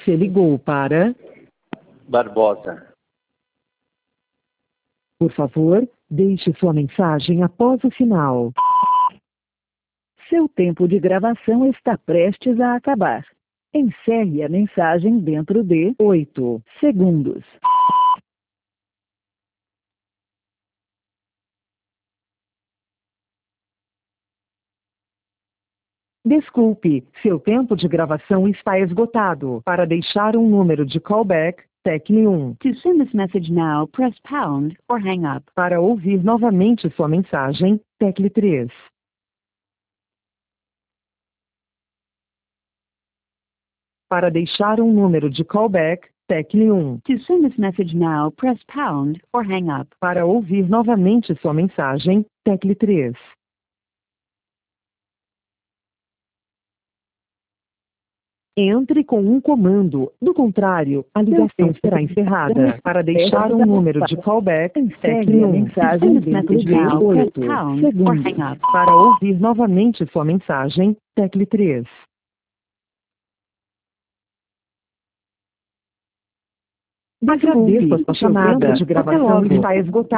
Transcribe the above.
Você ligou para... Barbosa. Por favor, deixe sua mensagem após o sinal. Seu tempo de gravação está prestes a acabar. Encerre a mensagem dentro de 8 segundos. Desculpe, seu tempo de gravação está esgotado. Para deixar um número de callback, tecle 1. To send this message now, press pound or hang up. Para ouvir novamente sua mensagem, tecle 3. Para deixar um número de callback, tecle 1. To send this message now, press pound or hang up. Para ouvir novamente sua mensagem, tecle 3. Entre com um comando. Do contrário, a ligação será encerrada. Para deixar um número de callback, tecle 1. Mensagem dentro de 8 segundos. Para ouvir novamente sua mensagem, tecle 3. Agradeço a sua chamada. De gravação está esgotada.